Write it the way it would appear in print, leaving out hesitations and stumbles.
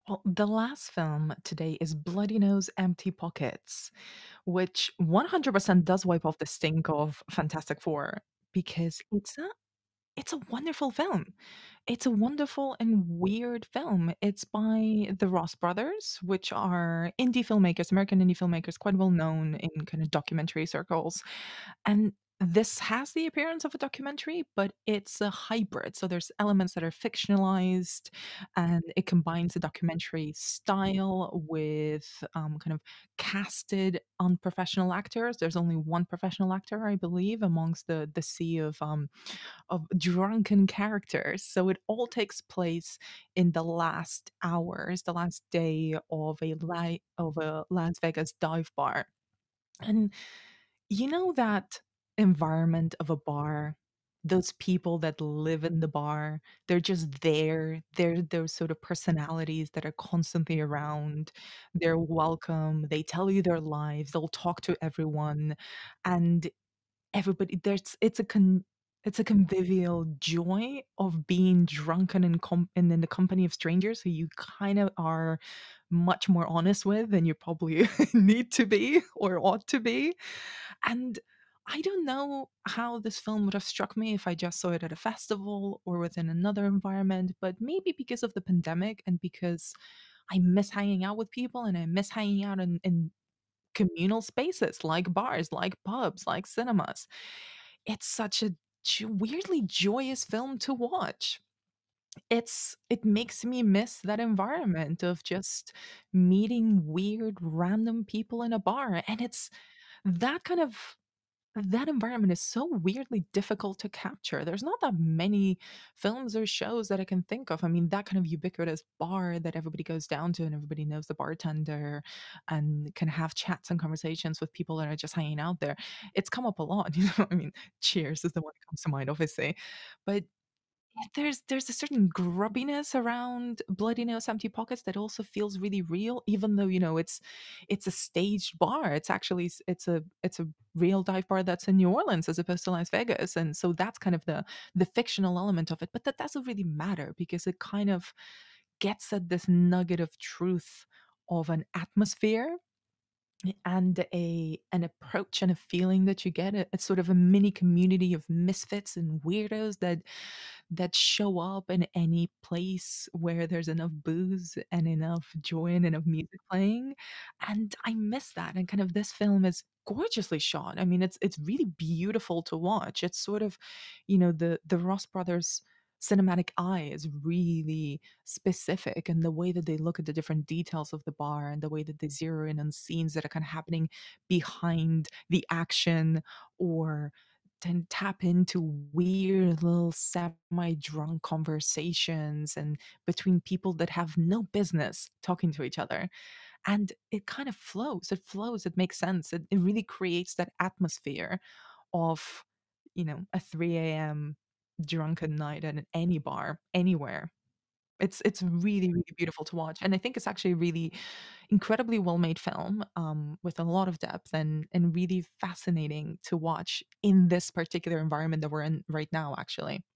Well, the last film today is Bloody Nose Empty Pockets, which 100% does wipe off the stink of Fantastic Four because it's a wonderful film. It's a wonderful and weird film. It's by the Ross Brothers, which are indie filmmakers, American indie filmmakers, quite well known in kind of documentary circles. And this has the appearance of a documentary, but it's a hybrid. So there's elements that are fictionalized, and it combines the documentary style with kind of casted unprofessional actors. There's only one professional actor, I believe, amongst the sea of drunken characters. So it all takes place in the last hours, the last day of a Las Vegas dive bar. And you know that environment of a bar, those people that live in the bar, they're just there. They're those sort of personalities that are constantly around. They're welcome. They tell you their lives. They'll talk to everyone. And everybody there's it's a convivial joy of being drunken and in the company of strangers who you kind of are much more honest with than you probably need to be or ought to be. And I don't know how this film would have struck me if I just saw it at a festival or within another environment, but maybe because of the pandemic and because I miss hanging out with people and I miss hanging out in communal spaces like bars, like pubs, like cinemas. It's such a weirdly joyous film to watch. It makes me miss that environment of just meeting weird random people in a bar, and it's that kind of that environment is so weirdly difficult to capture. There's not that many films or shows that I can think of. I mean, that kind of ubiquitous bar that everybody goes down to and everybody knows the bartender and can have chats and conversations with people that are just hanging out there. It's come up a lot, you know. I mean, Cheers is the one that comes to mind, obviously. But yeah, there's a certain grubbiness around Bloody Nose Empty Pockets that also feels really real, even though, it's a staged bar. It's actually it's a real dive bar that's in New Orleans as opposed to Las Vegas, and so that's kind of the fictional element of it, but that doesn't really matter because it kind of gets at this nugget of truth of an atmosphere and an approach and a feeling that you get. It's sort of a mini community of misfits and weirdos that show up in any place where there's enough booze and enough joy and enough music playing, and I miss that, and kind of this film is gorgeously shot. I mean, it's really beautiful to watch. It's sort of, the Ross Brothers cinematic eye is really specific, and the way that they look at the different details of the bar and the way that they zero in on scenes that are kind of happening behind the action, or then tap into weird little semi-drunk conversations and between people that have no business talking to each other. And it kind of flows. It flows. It makes sense. It really creates that atmosphere of, a 3 a.m. drunken night at any bar, anywhere. It's really, really beautiful to watch, and I think it's actually a really incredibly well-made film, with a lot of depth and really fascinating to watch in this particular environment that we're in right now, actually.